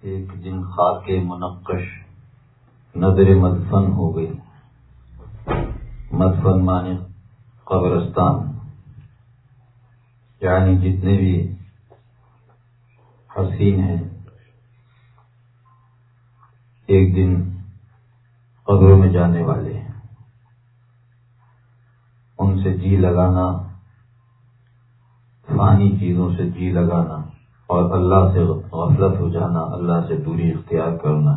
ایک دن خاک منقش نظر مدفن ہو گئی. مدفن مانے قبرستان، یعنی جتنے بھی حسین ہیں ایک دن قبروں میں جانے والے ہیں. ان سے جی لگانا، فانی چیزوں سے جی لگانا اور اللہ سے غفلت ہو جانا، اللہ سے دوری اختیار کرنا،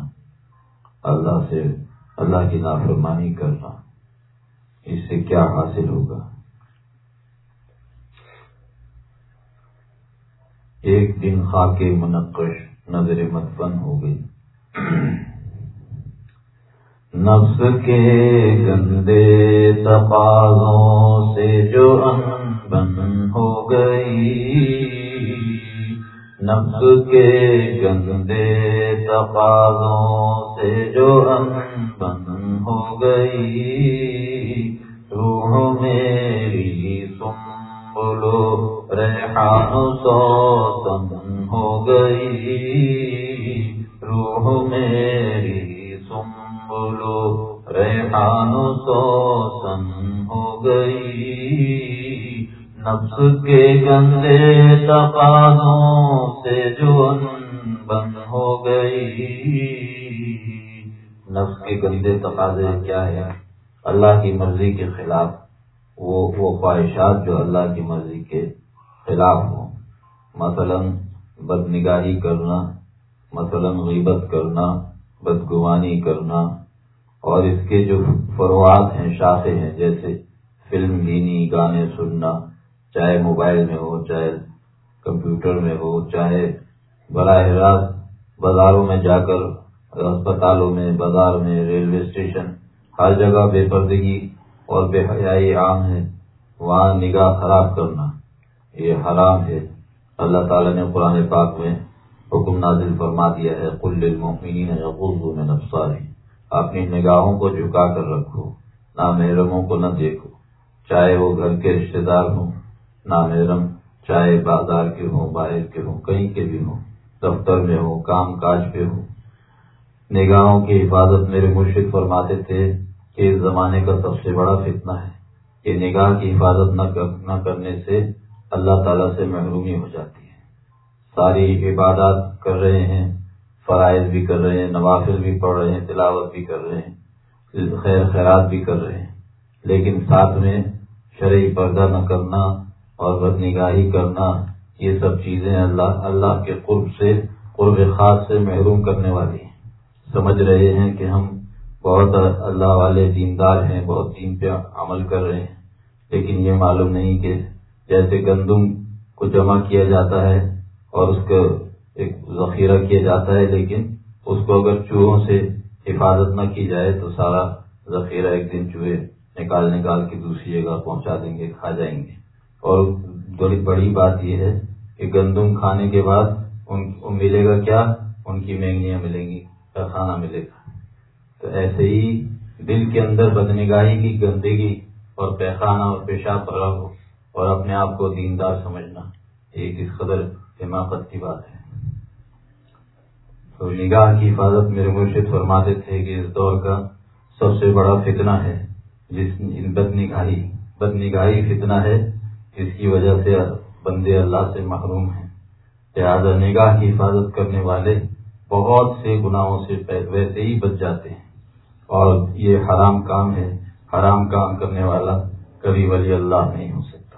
اللہ کی نافرمانی کرنا، اس سے کیا حاصل ہوگا؟ ایک دن خاک منقش نظر مدفن ہو گئی. نفس کے گندے تقاضوں سے جو انبن ہو گئی، نفس کے گندے تقاضوں سے جو انبن ہو گئی، روح میری سنبلو ریحان سوسن ہو گئی، روح میری سنبلو ریحان سوسن ہو گئی. نفس کے گندے تقاضوں سے جو انبن ہو گئی. نفس کے گندے تقاضے کیا ہے؟ اللہ کی مرضی کے خلاف، وہ خواہشات جو اللہ کی مرضی کے خلاف ہوں. مثلا بدنگاہی کرنا، مثلا غیبت کرنا، بدگمانی کرنا، اور اس کے جو فروعات ہیں، شاخیں ہیں، جیسے فلم بینی، گانے سننا، چاہے موبائل میں ہو، چاہے کمپیوٹر میں ہو، چاہے براہ راست بازاروں میں جا کر، اسپتالوں میں، بازار میں، ریلوے اسٹیشن، ہر جگہ بے پردگی اور بے حیائی عام ہے. وہاں نگاہ خراب کرنا یہ حرام ہے. اللہ تعالیٰ نے قرآن پاک میں حکم نازل فرما دیا ہے، قل للمؤمنین یغضوا من ابصارہم، اپنی نگاہوں کو جھکا کر رکھو، نامحرموں کو نہ دیکھو، چاہے وہ گھر کے رشتہ دار ہوں نامحرم، چاہے بازار کے ہوں، باہر کے ہوں، کہیں کے بھی ہوں، دفتر میں ہوں، کام کاج پہ ہوں. نگاہوں کی حفاظت میرے مرشد فرماتے تھے کہ اس زمانے کا سب سے بڑا فتنہ ہے کہ نگاہ کی حفاظت نہ کرنے سے اللہ تعالیٰ سے محرومی ہو جاتی ہے. ساری عبادات کر رہے ہیں، فرائض بھی کر رہے ہیں، نوافل بھی پڑھ رہے ہیں، تلاوت بھی کر رہے ہیں، خیر خیرات بھی کر رہے ہیں، لیکن ساتھ میں شرعی پردہ نہ کرنا اور بدنگاہی کرنا، یہ سب چیزیں اللہ کے قرب خاص سے محروم کرنے والی ہیں. سمجھ رہے ہیں کہ ہم بہت اللہ والے دیندار ہیں، بہت دین پہ عمل کر رہے ہیں، لیکن یہ معلوم نہیں کہ جیسے گندم کو جمع کیا جاتا ہے اور اس کو ایک ذخیرہ کیا جاتا ہے، لیکن اس کو اگر چوہوں سے حفاظت نہ کی جائے تو سارا ذخیرہ ایک دن چوہے نکال کے دوسری جگہ پہنچا دیں گے، کھا جائیں گے. اور بڑی بات یہ ہے کہ گندم کھانے کے بعد ان ملے گا کیا؟ ان کی مینگنیاں ملیں گی، کھانا ملے گا. تو ایسے ہی دل کے اندر بدنگاہی کی گندگی اور پیخانہ اور پیشاب بھرا ہو اور اپنے آپ کو دیندار سمجھنا، یہ کس قدر حماقت کی بات ہے. تو نگاہ کی حفاظت میرے مرشد فرماتے تھے کہ اس دور کا سب سے بڑا فتنہ ہے بدنگاہی فتنہ ہے، جس کی وجہ سے بندے اللہ سے محروم ہیں. لہذا نگاہ کی حفاظت کرنے والے بہت سے گناہوں سے ویسے ہی بچ جاتے ہیں، اور یہ حرام کام ہے. حرام کام کرنے والا کبھی ولی اللہ نہیں ہو سکتا.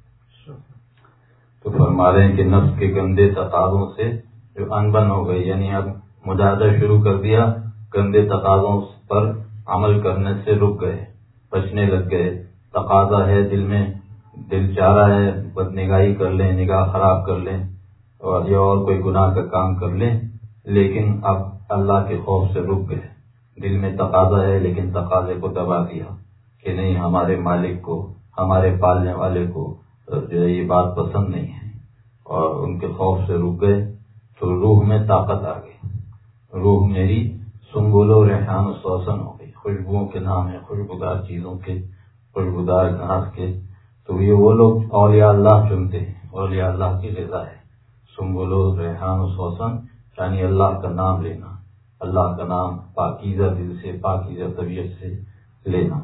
تو فرما رہے ہیں کہ نفس کے گندے تقاضوں سے جو انبن ہو گئی، یعنی اب مجاہدہ شروع کر دیا، گندے تقاضوں پر عمل کرنے سے رک گئے، بچنے لگ گئے. تقاضا ہے دل میں، دل چاہ رہا ہے بدنگاہی کر لیں، نگاہ خراب کر لیں اور یا اور کوئی گناہ کا کام کر لیں، لیکن اب اللہ کے خوف سے رک گئے. دل میں تقاضا ہے لیکن تقاضے کو دبا دیا کہ نہیں، ہمارے مالک کو، ہمارے پالنے والے کو جو ہے یہ بات پسند نہیں ہے، اور ان کے خوف سے رک گئے. تو روح میں طاقت آ گئی. روح میری سنبل و ریحان و سوسن ہو گئی. خوشبوؤں کے نام ہے، خوشبودار چیزوں کے، خوشبودار گھاس کے. تو یہ وہ لوگ اولیاء اللہ چنتے ہیں، اولیاء اللہ کی غذا ہے. سنبل و ریحان و سوسن یعنی اللہ کا نام لینا، اللہ کا نام پاکیزہ دل سے، پاکیزہ طبیعت سے لینا۔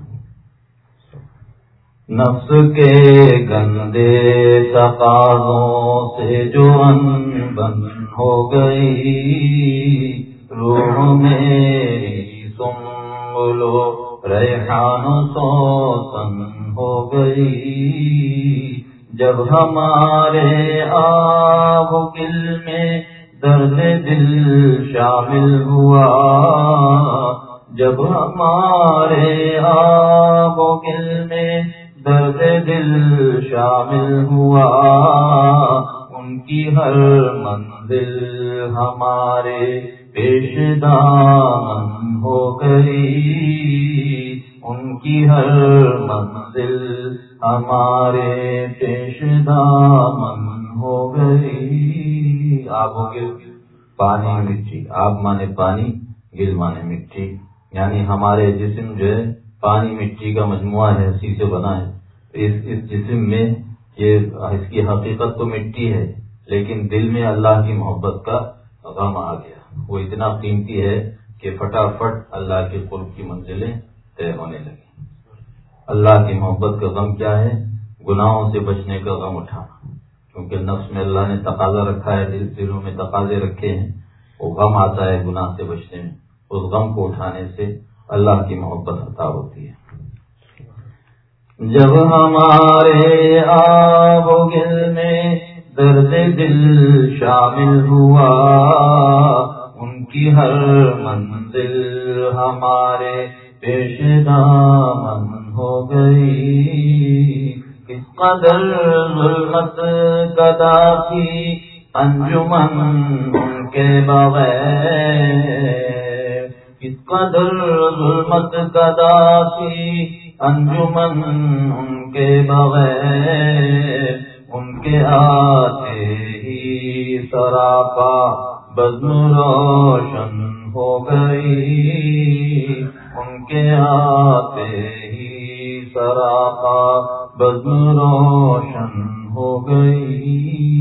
نفس کے گندے تقاضوں سے جو انبن ہو گئی، روح میری سنبلو ریحان سوسن ہو گئی، جب ہمارے آب و گل میں درد دل شامل ہوا، جب ہمارے آب و گل میں درد دل شامل ہوا، ان کی ہر منزل ہمارے پیش دامن ہو گئی، ان کی ہر منزل ہمارے پیش دامن ہو گئی۔ آب و گل، پانی مٹی، آب مانے پانی، گل مانے مٹی، یعنی ہمارے جسم جو ہے پانی مٹی کا مجموعہ ہے، اسی سے بنا ہے۔ اس جسم میں اس کی حقیقت تو مٹی ہے، لیکن دل میں اللہ کی محبت کا غم آ گیا، وہ اتنا قیمتی ہے کہ فٹافٹ اللہ کے قرب کی منزلیں طے ہونے لگی۔ اللہ کی محبت کا غم کیا ہے؟ گناہوں سے بچنے کا غم اٹھانا، کیونکہ نفس میں اللہ نے تقاضا رکھا ہے، دلوں میں تقاضے رکھے ہیں، وہ غم آتا ہے گناہ سے بچنے میں، اس غم کو اٹھانے سے اللہ کی محبت عطا ہوتی ہے۔ جب ہمارے آب و گل میں درد دل شامل ہوا، ان کی ہر منزل ہمارے پیش دامن ہو گئی، اس قدر ظلمت گدا تھی انجمن ان کے بغیر، اس قدر ظلمت گدا تھی انجمن ان کے بغیر، ان کے آتے ہی سراپا بزم روشن ہو گئی، ان کے آتے ہی سراپا بزم روشن ہو گئی۔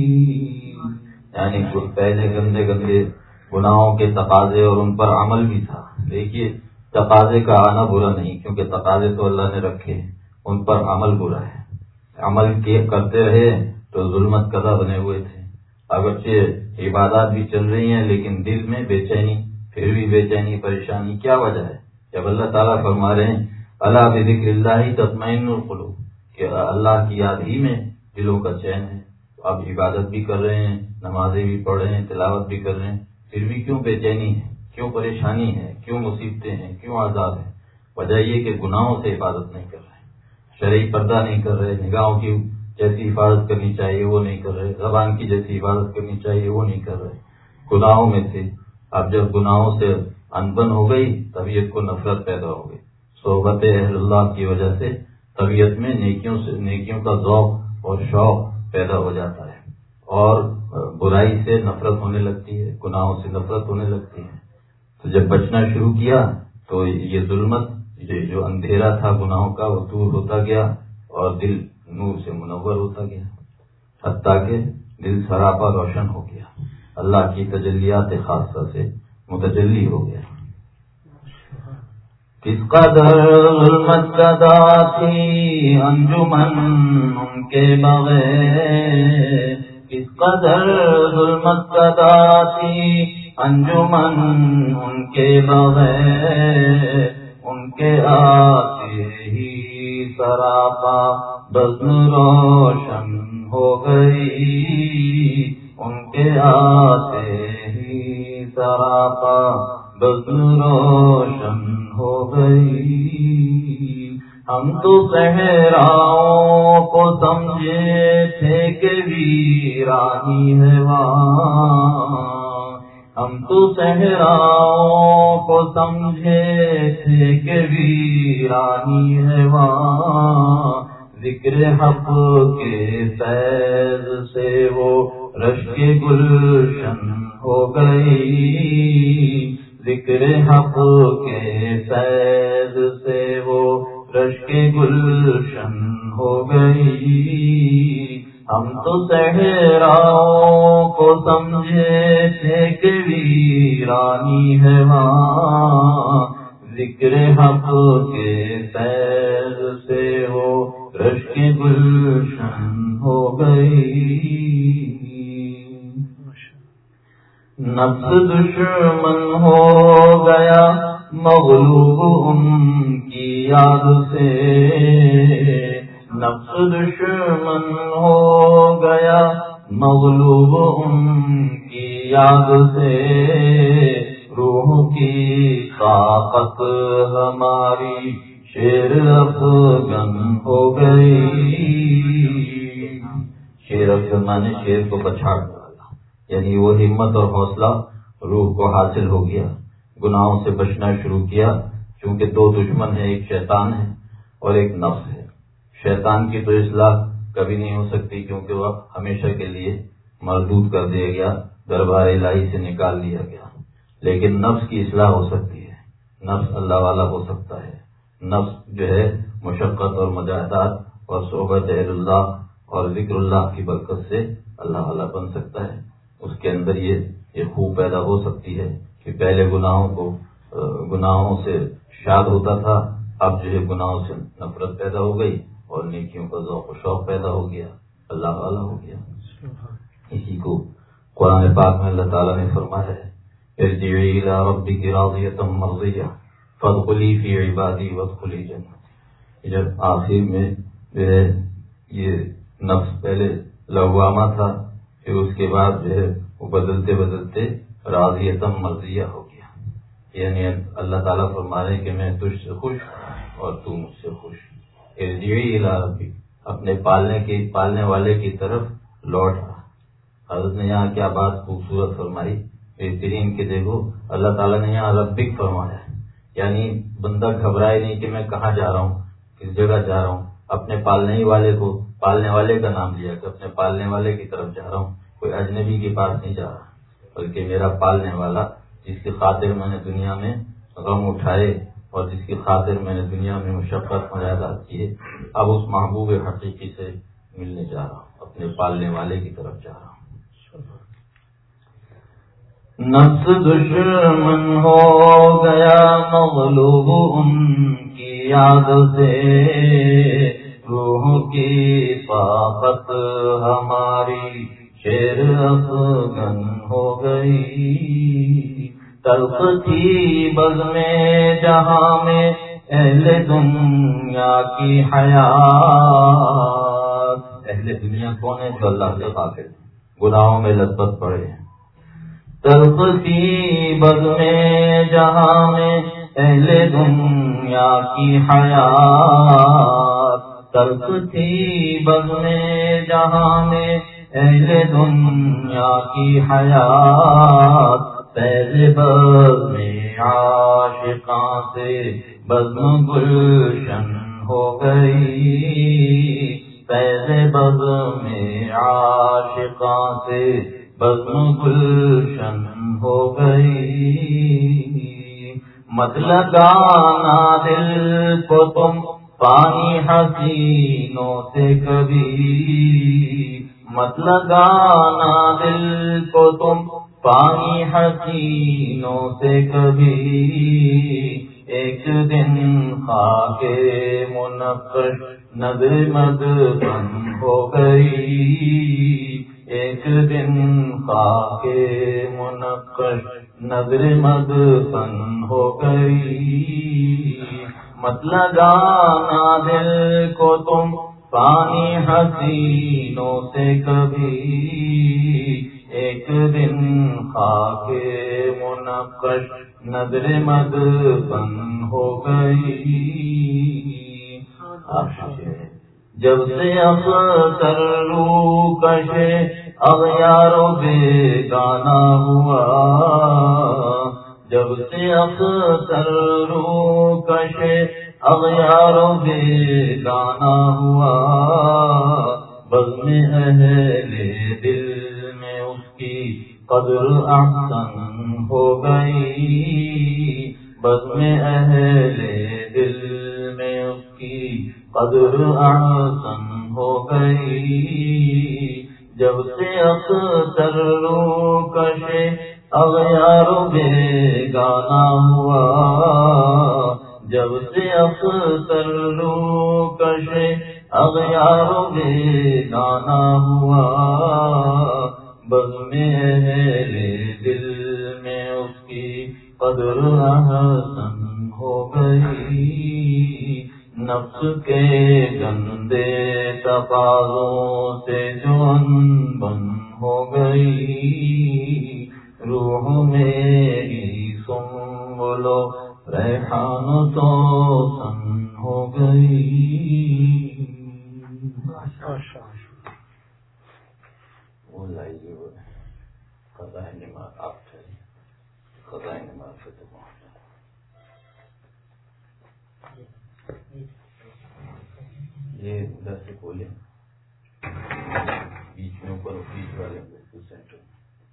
یعنی کچھ پہلے گندے گندے گناہوں کے تقاضے اور ان پر عمل بھی تھا۔ دیکھیے تقاضے کا آنا برا نہیں، کیونکہ تقاضے تو اللہ نے رکھے ہیں، ان پر عمل برا ہے۔ عمل کرتے رہے تو ظلمت قضا بنے ہوئے تھے، اگرچہ عبادات بھی چل رہی ہیں لیکن دل میں بے چینی، پھر بھی بے چینی پریشانی، کیا وجہ ہے؟ جب اللہ تعالیٰ فرما رہے ہیں الا بذکر اللہ تطمئن القلوب، کہ اللہ کی یاد ہی میں دلوں کا چین ہے، تو اب عبادت بھی کر رہے ہیں، نمازیں بھی پڑھ رہے ہیں، تلاوت بھی کر رہے ہیں، پھر بھی کیوں بے چینی ہے، کیوں پریشانی ہے، کیوں مصیبتیں ہیں، کیوں عذاب ہے؟ وجہ یہ کہ گناہوں سے عبادت نہیں کر رہے، شرعی پردہ نہیں کر رہے، نگاہوں کی جیسی حفاظت کرنی چاہیے وہ نہیں کر رہے، زبان کی جیسی حفاظت کرنی چاہیے وہ نہیں کر رہے، گناہوں میں تھے۔ اب جب گناہوں سے انبن ہو گئی، طبیعت کو نفرت پیدا ہو گئی، صحبت اہل اللہ کی وجہ سے طبیعت میں نیکیوں کا ذوق اور شوق پیدا ہو جاتا ہے، اور برائی سے نفرت ہونے لگتی ہے، گناہوں سے نفرت ہونے لگتی ہے۔ تو جب بچنا شروع کیا تو یہ ظلمت، جو اندھیرا تھا گناہوں کا، وہ دور ہوتا گیا اور دل نور سے منور ہوتا گیا، حتیٰ کہ دل سراپا روشن ہو گیا، اللہ کی تجلیات خاصہ سے متجلی ہو گیا۔ کس قدر ظلمت گدا تھی انجمن ان کے بغیر، کس قدر ظلمت گدا تھی انجمن ان کے بغیر، ان کے آتے ہی سراپا بزم روشن ہو گئی، ان کے آتے ہی سراپا بزم روشن ہو گئی۔ ہم تو صحراؤں کو سمجھے تھے کہ ویرانی ہے وہاں، ہم تو صحراؤں کو سمجھے تھے کہ ویرانی ہے وہاں، ذکر حق کے فیض سے وہ رشک گلشن ہو گئی، ذکر حق کے فیض سے وہ رشک گلشن ہو گئی۔ ہم تو صحراؤں کو سمجھے تھے کہ ویرانی ہے وہاں، ذکر حق کے فیض سے وہ رشک گلشن ہو گئی۔ نفس دشمن ہو گیا مغلوب ان کی یاد سے، نفس دشمن ہو گیا مغلوب ان کی یاد سے، روح کی طاقت ہماری شیر افغن ہو گئی۔ شیر افغن مانے شیر کو پچھاڑ ڈالا، یعنی وہ ہمت اور حوصلہ روح کو حاصل ہو گیا، گناہوں سے بچنا شروع کیا، چونکہ دو دشمن ہیں، ایک شیطان ہے اور ایک نفس ہے۔ شیطان کی تو اصلاح کبھی نہیں ہو سکتی، کیونکہ وہ ہمیشہ کے لیے مردود کر دیا گیا، دربار الہی سے نکال دیا گیا، لیکن نفس کی اصلاح ہو سکتی ہے، نفس اللہ والا ہو سکتا ہے۔ نفس جو ہے مشقت اور مجاہدات اور صحبت اہل اللہ اور ذکر اللہ کی برکت سے اللہ والا بن سکتا ہے۔ اس کے اندر یہ خوب پیدا ہو سکتی ہے کہ پہلے گناہوں سے شاد ہوتا تھا، اب جو ہے گناہوں سے نفرت پیدا ہو گئی اور نیکیوں کا ذوق و شوق پیدا ہو گیا، اللہ والا ہو گیا۔ اسی کو قرآن پاک میں اللہ تعالیٰ نے فرمایا ہے، ارجعی الی ربک راضیۃ مرضیہ فادخلی فی عبادی وادخلی جنتی۔ جب آخر میں جو ہے یہ نفس پہلے لوامہ تھا، پھر اس کے بعد جو ہے وہ بدلتے بدلتے راضیۃ مرضیہ ہو گیا، یعنی اللہ تعالیٰ فرما رہے ہیں کہ میں تجھ سے خوش اور تو مجھ سے خوش۔ ارجعی الی ربک، اپنے پالنے والے کی طرف لوٹ رہا۔ حضرت نے یہاں کیا بات خوبصورت فرمائی، بہترین کہ دیکھو اللہ تعالیٰ نے یہاں ربک فرمایا ہے، یعنی بندہ گھبرائے نہیں کہ میں کہاں جا رہا ہوں، کس جگہ جا رہا ہوں، اپنے پالنے والے کا نام لیا کہ اپنے پالنے والے کی طرف جا رہا ہوں، کوئی اجنبی کے پاس نہیں جا رہا، بلکہ میرا پالنے والا جس کی خاطر میں نے دنیا میں غم اٹھائے اور جس کی خاطر میں نے دنیا میں مشقت مجاہدات کیے، اب اس محبوب حقیقی سے ملنے جا رہا ہوں، اپنے پالنے والے کی طرف جا رہا ہوں۔ نفس دشمن ہو گیا مغلوب ان کی یاد سے، روح کی طاقت ہماری شیر افغن ہو گئی۔ تلخ تھی بزم جہاں میں اہل دنیا کی حیات، اہل دنیا کون ہے؟ جو اللہ سے غافل ہیں، گناہوں میں لذت پڑے ہیں۔ تلخ تھی بزم جہاں میں اہل دنیا کی حیات، تلخ تھی بزم جہاں میں اہل دنیا کی حیات، فیض بزم عاشقاں سے بزم گلشن ہو گئی، فیض بزم عاشقاں سے بزم گلشن ہو گئی۔ مت لگانا دل کو تم پانی حسینوں سے کبھی، مت لگانا دل کو تم پانی حسینوں سے کبھی، ایک دن خاک منقش نظر مدفن ہو گئی، ایک دن خاک منقش نظر مدفن ہو گئی۔ مت لگانا دل کو تم پانی حسینوں سے کبھی، ایک دن خاک منقش نظر مدفن ہو گئی۔ جب سے اختر روکش اغیار و بیگانہ ہوا، جب سے اختر روکش اغیار و بیگانہ ہوا، بزم اہل دل میں اس کی قدر احسن ہو گئی، بزم اہل دل میں اس کی قدر احسن ہو گئی۔ جب سے اختر روکش اغیار بیگانہ ہوا جب سے اختر رو کشے اغیار بیگانہ ہوا بزم اہل دل میں اس کی قدر حسن ہو گئی نفس کے گندے تقاضوں سے جو بن ہو گئی روح میری سنبلو ریحان تو سن ہو گئی. وہ لائیے خزائن آپ خزائن معرفت یہ ادھر سے کھولے بیچ میں اوپر بیچ والے سینٹر میں.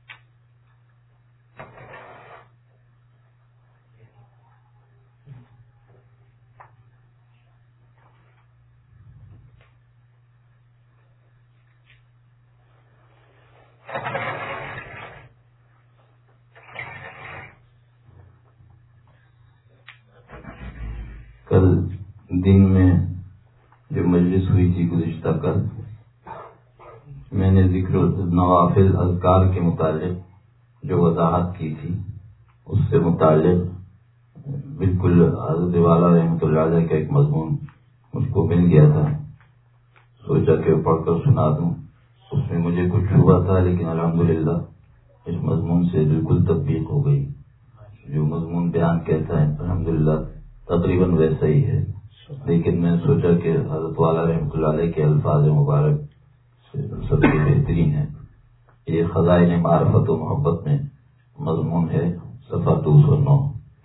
کل دن میں جو مجلس ہوئی تھی گزشتہ کل میں نے ذکر نوافل اذکار کے متعلق جو وضاحت کی تھی اس سے متعلق بالکل حضرت والا رحمۃ اللہ علیہ کا ایک مضمون مجھ کو مل گیا تھا. سوچا کہ پڑھ کر سنا دوں. اس میں مجھے کچھ ہوا تھا لیکن الحمدللہ اس مضمون سے بالکل تطبیق ہو گئی. جو مضمون بیان کہتا ہے الحمدللہ تقریباً ویسا ہی ہے. لیکن میں نے سوچا کہ حضرت والا رحمۃ اللہ علیہ کے الفاظ مبارک سب سے بہترین ہے. یہ خزائن معرفت و محبت میں مضمون ہے صفحہ 209.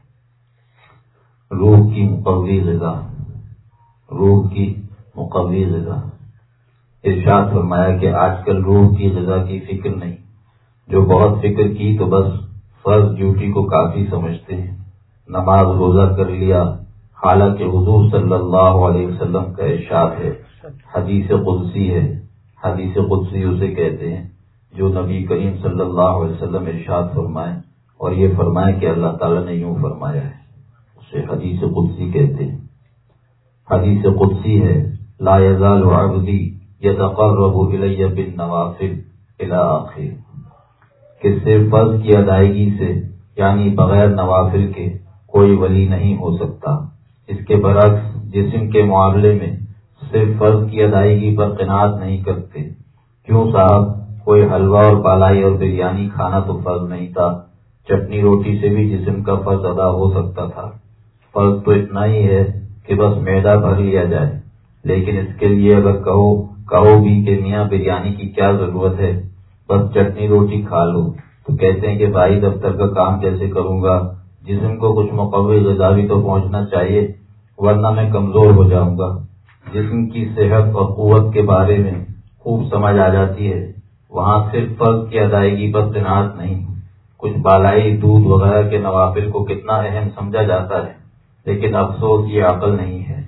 روح کی مقوی غذا. روح کی مقوی غذا. ارشاد فرمایا کہ آج کل روح کی غذا کی فکر نہیں. جو بہت فکر کی تو بس فرض ڈیوٹی کو کافی سمجھتے ہیں. نماز روزہ کر لیا، حالانکہ حضور صلی اللہ علیہ وسلم کا ارشاد ہے، حدیث قدسی ہے. حدیث قدسی اسے کہتے ہیں جو نبی کریم صلی اللہ علیہ وسلم ارشاد فرمائے اور یہ فرمائے کہ اللہ تعالیٰ نے یوں فرمایا ہے، اسے حدیث قدسی کہتے ہیں. حدیث قدسی ہے لا یزال عبدی یتقرب الی بالنوافل الی آخر، کہ صرف فرض کی ادائیگی سے یعنی بغیر نوافل کے کوئی ولی نہیں ہو سکتا. اس کے برعکس جسم کے معاملے میں صرف فرض کی ادائیگی پر قناعت نہیں کرتے. کیوں صاحب، کوئی حلوہ اور بالائی اور بریانی کھانا تو فرض نہیں تھا. چٹنی روٹی سے بھی جسم کا فرض ادا ہو سکتا تھا. فرض تو اتنا ہی ہے کہ بس معدہ بھر لیا جائے. لیکن اس کے لیے اگر کہو بھی کہ میاں بریانی کی کیا ضرورت ہے، بس چٹنی روٹی کھا لو، تو کہتے ہیں کہ بھائی دفتر کا کام کیسے کروں گا، جسم کو کچھ مقوی غذا بھی تو پہنچنا چاہیے ورنہ میں کمزور ہو جاؤں گا. جسم کی صحت اور قوت کے بارے میں خوب سمجھ آ جاتی ہے. وہاں صرف فرض کی ادائیگی پر قناعت نہیں، کچھ بالائی دودھ وغیرہ کے نوافل کو کتنا اہم سمجھا جاتا ہے. لیکن افسوس یہ عقل نہیں ہے.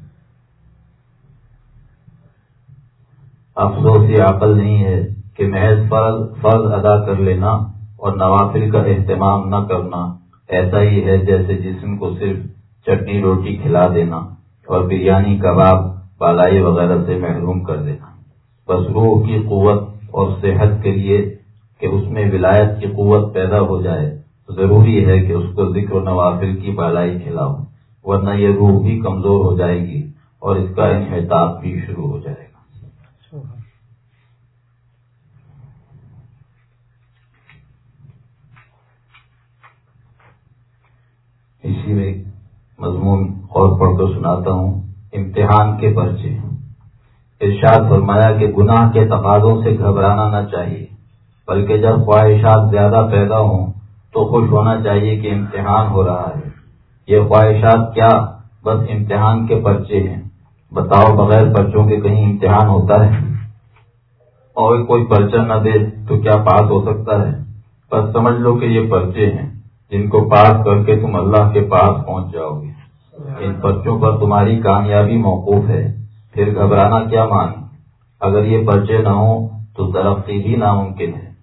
افسوس یہ عقل نہیں ہے کہ محض فرض ادا کر لینا اور نوافل کا اہتمام نہ کرنا ایسا ہی ہے جیسے جسم کو صرف چٹنی روٹی کھلا دینا اور بریانی کباب بالائی وغیرہ سے محروم کر دینا. بس روح کی قوت اور صحت کے لیے کہ اس میں ولایت کی قوت پیدا ہو جائے ضروری ہے کہ اس کو ذکر و نوافل کی بالائی کھلاؤ، ورنہ یہ روح بھی کمزور ہو جائے گی اور اس کا انحطاط بھی شروع ہو جائے گا. اسی میں مضمون اور پڑھ کر سناتا ہوں. امتحان کے پرچے. ارشاد فرمایا کہ گناہ کے تقاضوں سے گھبرانا نہ چاہیے، بلکہ جب خواہشات زیادہ پیدا ہوں تو خوش ہونا چاہیے کہ امتحان ہو رہا ہے. یہ خواہشات کیا، بس امتحان کے پرچے ہیں. بتاؤ بغیر پرچوں کے کہیں امتحان ہوتا ہے؟ اور کوئی پرچہ نہ دے تو کیا پاس ہو سکتا ہے؟ بس سمجھ لو کہ یہ پرچے ہیں جن کو پاس کر کے تم اللہ کے پاس پہنچ جاؤ گے. ان پرچوں پر تمہاری کامیابی موقوف ہے. پھر گھبرانا کیا معنی؟ اگر یہ پرچے نہ ہوں تو ترقی بھی ناممکن ہے.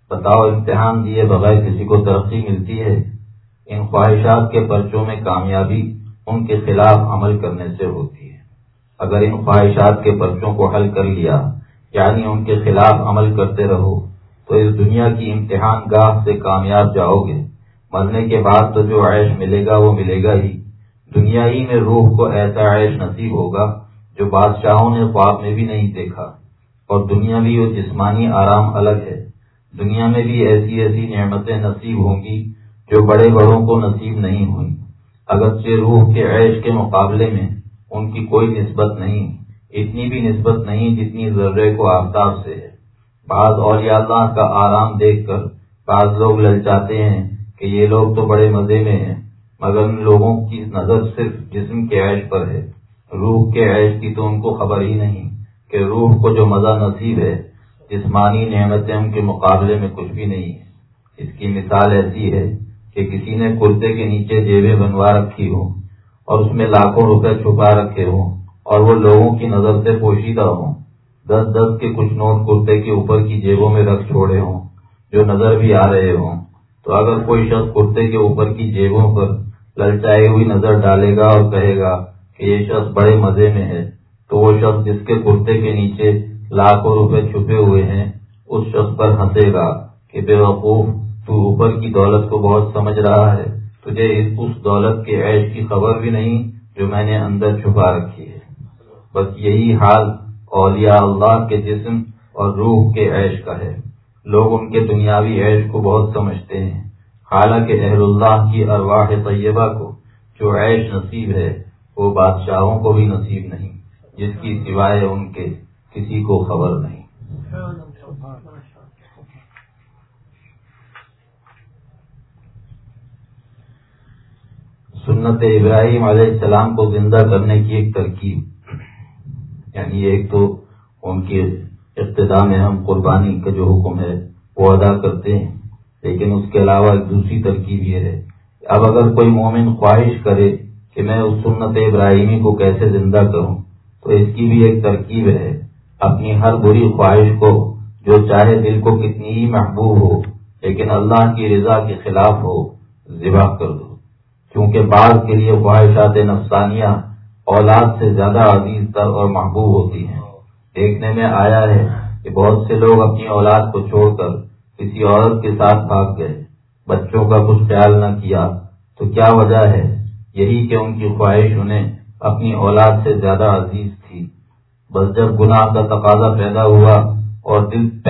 بتاؤ امتحان دیے بغیر کسی کو ترقی ملتی ہے؟ ان خواہشات کے پرچوں میں کامیابی ان کے خلاف عمل کرنے سے ہوتی ہے۔ اگر ان خواہشات کے پرچوں کو حل کر لیا، یعنی ان کے خلاف عمل کرتے رہو، تو اس دنیا کی امتحان گاہ سے کامیاب جاؤ گے۔ مرنے کے بعد تو جو عیش ملے گا وہ ملے گا ہی۔ دنیا ہی میں روح کو ایسا عیش نصیب ہوگا جو بادشاہوں نے خواب میں بھی نہیں دیکھا۔ اور دنیاوی و جسمانی آرام الگ ہے۔ دنیا میں بھی ایسی ایسی نعمتیں نصیب ہوں گی جو بڑے بڑوں کو نصیب نہیں ہوئی، اگرچہ روح کے عیش کے مقابلے میں ان کی کوئی نسبت نہیں، اتنی بھی نسبت نہیں جتنی ذرے کو آفتاب سے ہے۔ بعض اولیاء اللہ کا آرام دیکھ کر بعض لوگ للچاتے ہیں کہ یہ لوگ تو بڑے مزے میں ہیں، مگر ان لوگوں کی نظر صرف جسم کے عیش پر ہے، روح کے عیش کی تو ان کو خبر ہی نہیں کہ روح کو جو مزہ نصیب ہے جسمانی نعمتیں ان کے مقابلے میں کچھ بھی نہیں ہے۔ اس کی مثال ایسی ہے کہ کسی نے کرتے کے نیچے جیبیں بنوا رکھی ہوں اور اس میں لاکھوں روپے چھپا رکھے ہوں اور وہ لوگوں کی نظر سے پوشیدہ ہوں، 10 کے کچھ نوٹ کرتے کے اوپر کی جیبوں میں رکھ چھوڑے ہوں جو نظر بھی آ رہے ہوں، تو اگر کوئی شخص کرتے کے اوپر کی جیبوں پر للچائی ہوئی نظر ڈالے گا اور کہے گا کہ یہ شخص بڑے مزے میں ہے، تو وہ شخص جس کے کرتے کے نیچے لاکھوں روپے چھپے ہوئے ہیں اس شخص پر ہنسے گا کہ بے وقوف، تو اوپر کی دولت کو بہت سمجھ رہا ہے، تجھے اس دولت کے عیش کی خبر بھی نہیں جو میں نے اندر چھپا رکھی ہے۔ بس یہی حال اولیاء اللہ کے جسم اور روح کے عیش کا ہے۔ لوگ ان کے دنیاوی عیش کو بہت سمجھتے ہیں، حالانکہ اہل اللہ کی ارواح طیبہ کو جو عیش نصیب ہے وہ بادشاہوں کو بھی نصیب نہیں، جس کی سوائے ان کے کسی کو خبر نہیں۔ سنت ابراہیم علیہ السلام کو زندہ کرنے کی ایک ترکیب، یعنی ایک تو ان کے ابتدا میں ہم قربانی کا جو حکم ہے وہ ادا کرتے ہیں، لیکن اس کے علاوہ ایک دوسری ترکیب یہ ہے، اب اگر کوئی مومن خواہش کرے کہ میں اس سنت ابراہیمی کو کیسے زندہ کروں، تو اس کی بھی ایک ترکیب ہے، اپنی ہر بری خواہش کو جو چاہے دل کو کتنی ہی محبوب ہو لیکن اللہ کی رضا کے خلاف ہو، ذبح کر دو، کیونکہ بعض کے لیے خواہشات نفسانیہ اولاد سے زیادہ عزیز تر اور محبوب ہوتی ہیں۔ دیکھنے میں آیا ہے کہ بہت سے لوگ اپنی اولاد کو چھوڑ کر کسی عورت کے ساتھ بھاگ گئے، بچوں کا کچھ خیال نہ کیا، تو کیا وجہ ہے؟ یہی کہ ان کی خواہش انہیں اپنی اولاد سے زیادہ عزیز تھی۔ بس جب گناہ کا تقاضا پیدا ہوا اور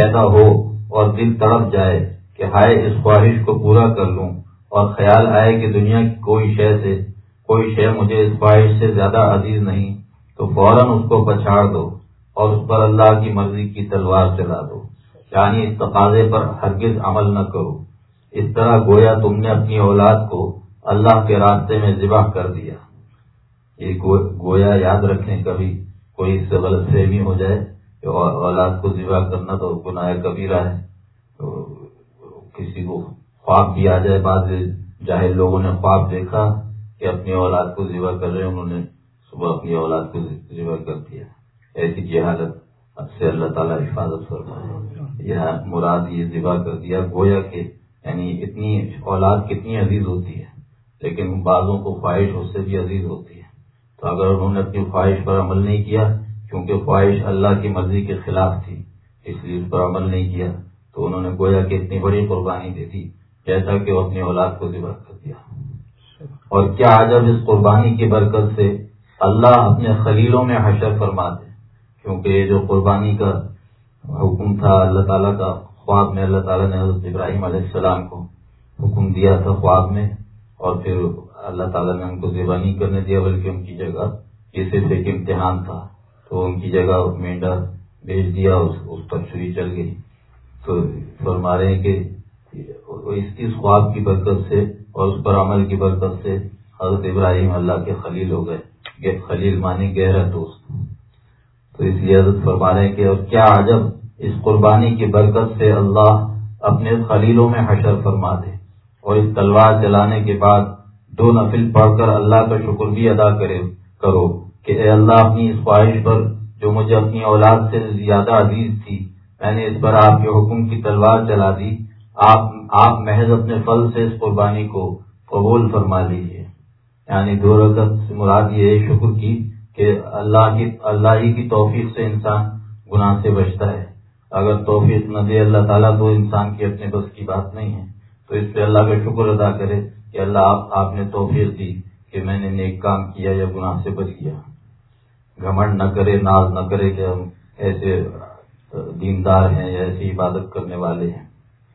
دل تڑپ جائے کہ ہائے اس خواہش کو پورا کر لوں، اور خیال آئے کہ دنیا کی کوئی شے مجھے اس خواہش سے زیادہ عزیز نہیں، تو فوراً اس کو پچھاڑ دو اور اس پر اللہ کی مرضی کی تلوار چلا دو، یعنی اس تقاضے پر ہرگز عمل نہ کرو۔ اس طرح گویا تم نے اپنی اولاد کو اللہ کے راستے میں ذبح کر دیا۔ یہ گویا یاد رکھیں، کبھی کوئی اس سے غلط فہمی ہو جائے کہ اولاد کو ذبح کرنا تو گناہ کبیرہ ہے، تو کسی کو خواب بھی آ جائے، بعض جاہل لوگوں نے خواب دیکھا کہ اپنی اولاد کو ذبح کر رہے ہیں، انہوں نے صبح اپنی اولاد کو ذبح کر دیا۔ ایسی جہالت سے اللہ تعالیٰ حفاظت فرمائے۔ یہاں مراد یہ ذبح کر دیا، گویا کہ یعنی اتنی اولاد کتنی عزیز ہوتی ہے، لیکن بعضوں کو خواہش اس سے بھی عزیز ہوتی ہے، تو اگر انہوں نے اپنی خواہش پر عمل نہیں کیا، کیونکہ خواہش اللہ کی مرضی کے خلاف تھی اس لیے اس پر عمل نہیں کیا، تو انہوں نے گویا کہ اتنی بڑی قربانی دے دی جیسا کہ وہ اپنی اولاد کو ذبح کر دیا۔ اور کیا عجب اس قربانی کی برکت سے اللہ اپنے خلیلوں میں حشر فرما دے، کیونکہ یہ جو قربانی کا حکم تھا اللہ تعالیٰ کا، خواب میں اللہ تعالیٰ نے حضرت ابراہیم علیہ السلام کو حکم دیا تھا خواب میں، اور پھر اللہ تعالیٰ نے ان کو ذبح نہیں کرنے دیا، بلکہ ان کی جگہ یہ صرف ایک امتحان تھا، تو ان کی جگہ مینڈا بھیج دیا، اس پر چھری چل گئی۔ تو فرما رہے ہیں کہ اس خواب کی برکت سے اور اس پر عمل کی برکت سے حضرت ابراہیم اللہ کے خلیل ہو گئے، خلیل مانے گہرا دوست۔ تو اس لیے حضرت فرما رہے ہیں کہ اور کیا عجب اس قربانی کی برکت سے اللہ اپنے خلیلوں میں حشر فرما دے، اور اس تلوار چلانے کے بعد 2 نفل پڑھ کر اللہ کا شکر بھی ادا کرو کہ اے اللہ اپنی اس خواہش پر جو مجھے اپنی اولاد سے زیادہ عزیز تھی، میں نے اس پر آپ کے حکم کی تلوار چلا دی، آپ محض اپنے فضل سے اس قربانی کو قبول فرما لیجیے. یعنی 2 رکعت سے مراد یہ ہے شکر کی کہ اللہ ہی کی توفیق سے انسان گناہ سے بچتا ہے. اگر توفیق نہ دے اللہ تعالیٰ تو انسان کی اپنے بس کی بات نہیں ہے. تو اس پہ اللہ کا شکر ادا کرے کہ اللہ آپ نے توفیق دی کہ میں نے نیک کام کیا یا گناہ سے بچ گیا. گھمنڈ نہ کرے، ناز نہ کرے کہ ہم ایسے دیندار ہیں یا ایسی عبادت کرنے والے ہیں.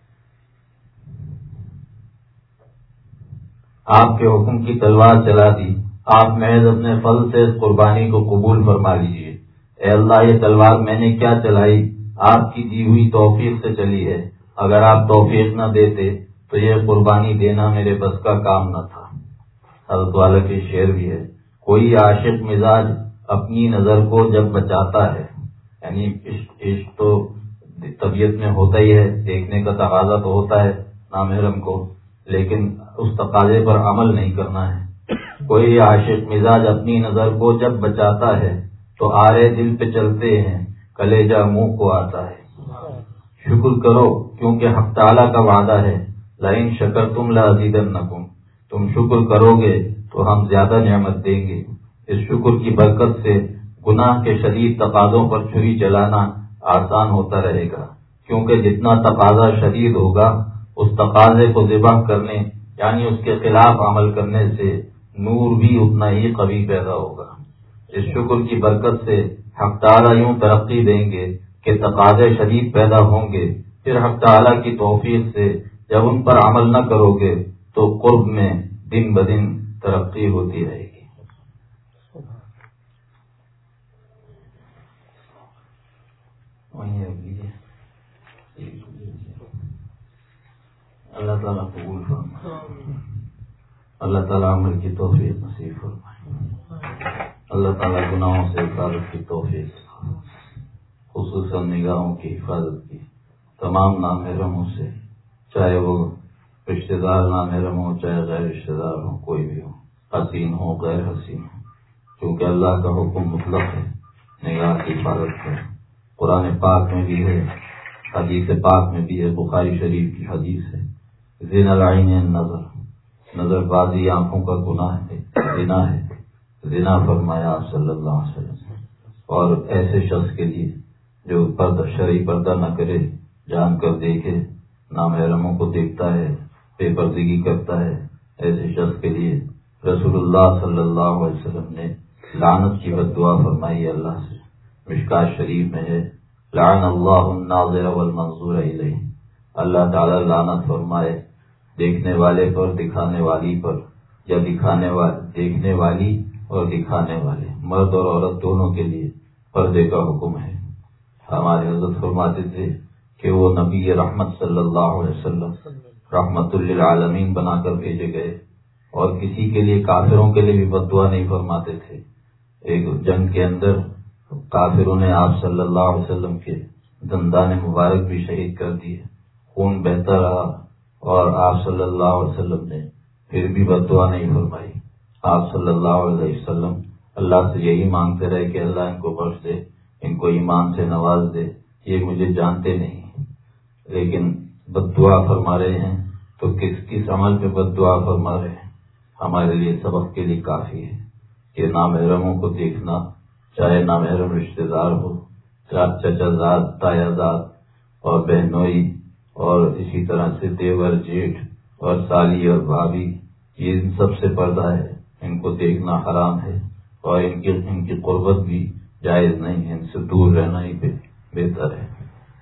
آپ کے حکم کی تلوار چلا دی، آپ محض اپنے فضل سے اس قربانی کو قبول فرما لیجیے. اے اللہ یہ تلوار میں نے کیا چلائی؟ آپ کی دی ہوئی توفیق سے چلی ہے. اگر آپ توفیق نہ دیتے تو یہ قربانی دینا میرے بس کا کام نہ تھا. حضرت والا کے شعر بھی ہے، کوئی عاشق مزاج اپنی نظر کو جب بچاتا ہے، یعنی عشق تو طبیعت میں ہوتا ہی ہے، دیکھنے کا تقاضا تو ہوتا ہے نامحرم کو، لیکن اس تقاضے پر عمل نہیں کرنا ہے. کوئی عاشق مزاج اپنی نظر کو جب بچاتا ہے تو آرے دل پہ چلتے ہیں، کلیجہ منہ کو آتا ہے. شکر کرو کیونکہ حق تعالیٰ کا وعدہ ہے، لئن شکرتم لازیدنکم، تم شکر کرو گے تو ہم زیادہ نعمت دیں گے. اس شکر کی برکت سے گناہ کے شدید تقاضوں پر چھری چلانا آسان ہوتا رہے گا، کیونکہ جتنا تقاضا شدید ہوگا اس تقاضے کو ذبح کرنے یعنی اس کے خلاف عمل کرنے سے نور بھی اتنا ہی قوی پیدا ہوگا. اس شکر کی برکت سے حق تعالیٰ یوں ترقی دیں گے کہ تقاضے شدید پیدا ہوں گے، پھر حق تعالیٰ کی توفیق سے جب ان پر عمل نہ کرو گے تو قرب میں دن بدن ترقی ہوتی رہے گی. اللہ تعالیٰ قبول فرمائے، اللہ تعالیٰ عمل کی توفیق نصیب فرمائے، اللہ تعالیٰ گناہوں سے حفاظت کی توفیق، خصوصاً نگاہوں کی حفاظت کی، تمام نامحرموں سے، چاہے وہ رشتہ دار نامحرم ہو چاہے غیر رشتہ دار ہو، کوئی بھی ہو، حسین ہو غیر حسین ہو، کیونکہ اللہ کا حکم مطلق ہے نگاہ کی حفاظت کا. قرآن پاک میں بھی ہے، حدیث پاک میں بھی ہے، بخاری شریف کی حدیث ہے، زنا العین نظر بازی آنکھوں کا گناہ ہے، زنا ہے. زنا فرمایا آپ صلی اللہ علیہ وسلم. اور ایسے شخص کے لیے جو شرعی پردہ نہ کرے، جان کر دیکھے، نامحرموں کو دیکھتا ہے، بے پردگی کرتا ہے، ایسے شخص کے لیے رسول اللہ صلی اللہ علیہ وسلم نے لعنت کی بد دعا فرمائی اللہ سے. مشکات شریف میں ہے، لعن اللہ الناظر والمنظور الیہ، اللہ تعالی لعنت فرمائے دیکھنے والے پر، دکھانے والی پر، یا دیکھنے والی اور دکھانے والے، مرد اور عورت دونوں کے لیے پردے کا حکم ہے. ہمارے حضرت فرماتے تھے کہ وہ نبی رحمت صلی اللہ علیہ وسلم رحمت للعالمین بنا کر بھیجے گئے، اور کسی کے لیے، کافروں کے لیے بھی بد دعا نہیں فرماتے تھے. ایک جنگ کے اندر کافروں نے آپ صلی اللہ علیہ وسلم کے دندان مبارک بھی شہید کر دیے، خون بہتا رہا، اور آپ صلی اللہ علیہ وسلم نے پھر بھی بد دعا نہیں فرمائی. آپ صلی اللہ علیہ وسلم اللہ سے یہی مانگتے رہے کہ اللہ ان کو بخش دے، ان کو ایمان سے نواز دے، یہ مجھے جانتے نہیں، لیکن بد دعا فرما رہے ہیں تو کس عمل پہ بد دعا فرما رہے ہیں. ہمارے لیے سبق کے لیے کافی ہے کہ نامحرموں کو دیکھنا، چاہے نامحرم رشتہ دار ہو، چچا زاد، تایا زاد اور بہنوئی، اور اسی طرح سے دیور جیٹھ اور سالی اور بھابھی، یہ ان سب سے پردہ ہے، ان کو دیکھنا حرام ہے، اور ان کی قربت بھی جائز نہیں ہے، ان سے دور رہنا ہی بہتر ہے.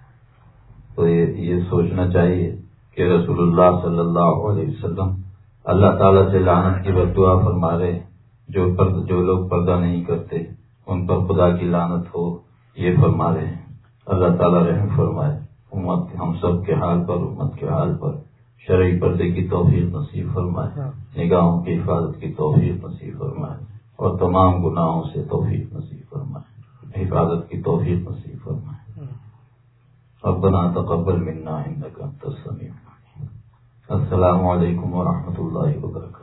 تو یہ سوچنا چاہیے کہ رسول اللہ صلی اللہ علیہ وسلم اللہ تعالیٰ سے لعنت کی بد دعا فرما رہے، جو لوگ پردہ نہیں کرتے ان پر خدا کی لعنت ہو، یہ فرما رہے ہیں. اللہ تعالیٰ رحم فرمائے امت، ہم سب کے حال پر، امت کے حال پر شرعی پردے کی توفیق نصیب فرمائے، نگاہوں کی حفاظت کی توفیق نصیب فرمائے، اور تمام گناہوں سے توفیق نصیب فرمائے، حفاظت کی توفیق نصیب فرمائے. ربنا تقبل منا انك انت السميع العليم. السلام علیکم ورحمۃ اللہ وبرکاتہ.